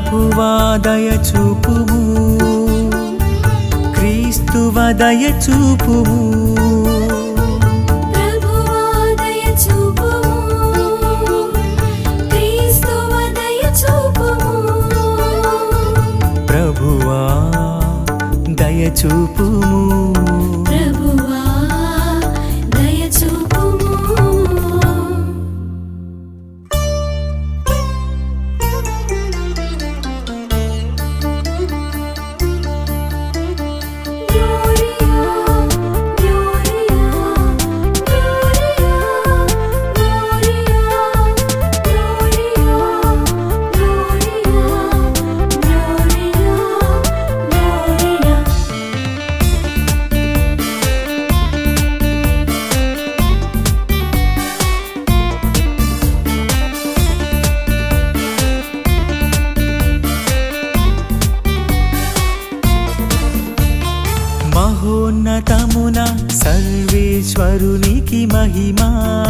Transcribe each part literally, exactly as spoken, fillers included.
ప్రభువా దయ చూపుము, క్రీస్తువ దయ చూపుము. ప్రభువా దయ చూపుము, క్రీస్తువ దయ చూపుము. ప్రభువా దయ చూపుము, ప్రభువా దయ చూపుము. మహోన్నతమున సర్వేశ్వరునికి మహిమా,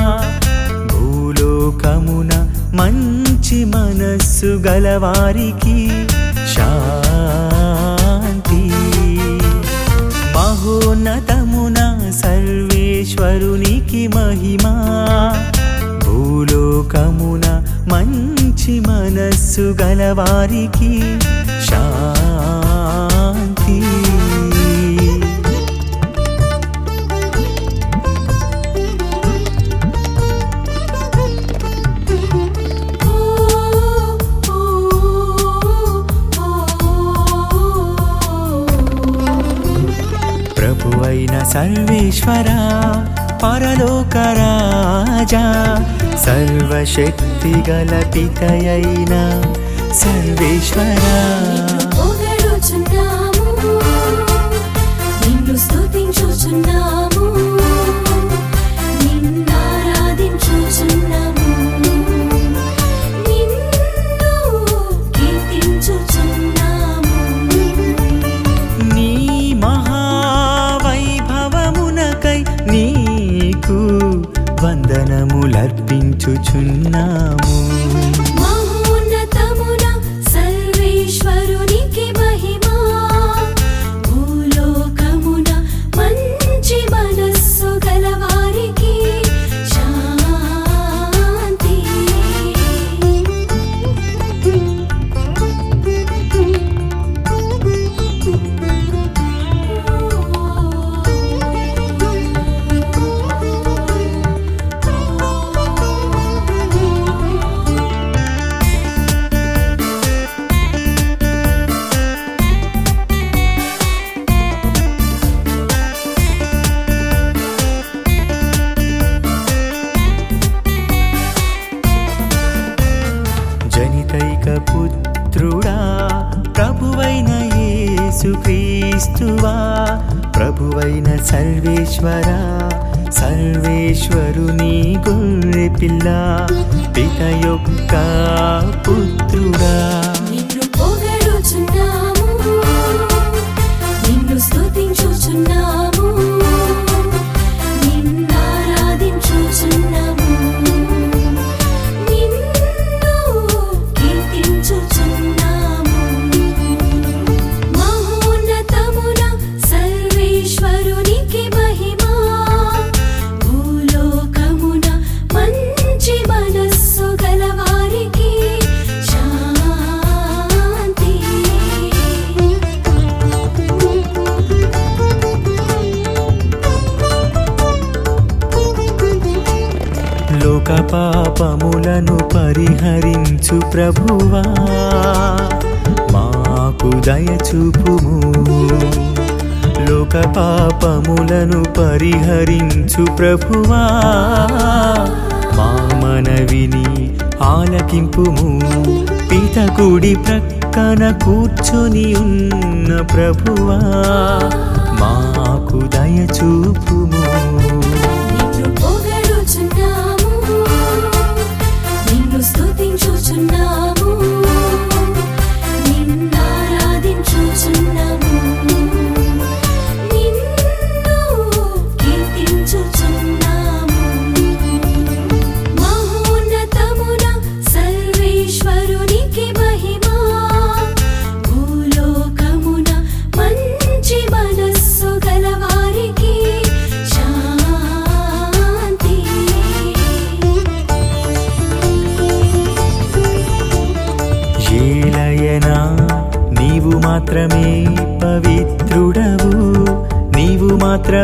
భూలోకమున మంచి మనస్సు గలవారికి శాంతి. మహోన్నతమున సర్వేశ్వరునికి మహిమా, భూలోకమున మంచి మనస్సు గలవారికి శాంతి. ప్రభువైన సర్వేశ్వరా, పరలోక రాజా, సర్వశక్తి గల పితయైన సర్వేశ్వరా, పొగడుచున్నాము, నిన్ను స్తుతించుచున్నాము, నిన్నారాధించుచున్నాము, నిన్ను కీర్తించుచున్నాము. నీ మహావైభవమునకై నీకు వందనములర్పించుచున్నాము. మహోన్నతమున సర్వేశ్వరునికి మహిమా, భూలోకమున మంచి మనస్సు గలవారికి శాంతి. జనితైక పుత్రుడా, ప్రభువైన యేసుక్రీస్తువా, ప్రభువైన సర్వేశ్వరా, సర్వేశ్వరుని గొర్రె పిల్ల, పిత యొక్క పుత్రుడా. నిన్ను పొగడుచున్నాము, నిన్ను స్తుతించుచున్నాము, నిన్నారాధించుచున్నాము, నిన్ను కీర్తించుచున్నాము. మహోన్నతమున సర్వేశ్వరునికి మహిమా, భూలోకమున మంచి మనస్సు గలవారికి శాంతి. లోక పాపములను పరిహరించు ప్రభువా, మాకు దయ చూపుము. లోక పాపములను పరిహరించు ప్రభువా, మా మనవిని ఆలకింపుము. పిత కుడి ప్రక్కన కూర్చొని ఉన్న ప్రభువా, మాకు దయ చూపుము. నిన్ను పొగడుచున్నాము, నిన్ను స్తుతించుచున్నాము, నిన్నారాధించుచున్నాము, నిన్ను కీర్తించుచున్నాము. మహోన్నతమున సర్వేశ్వరునికి మహిమా,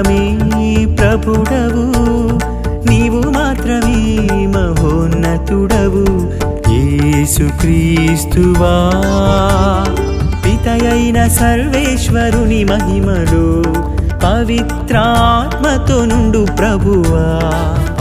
మాత్రమే ప్రభుడవు, నీవు మాత్రమే మహోన్నతుడవు. యేసుక్రీస్తువా పితయైన సర్వేశ్వరుని మహిమలో పవిత్రాత్మతో నుండు ప్రభువా.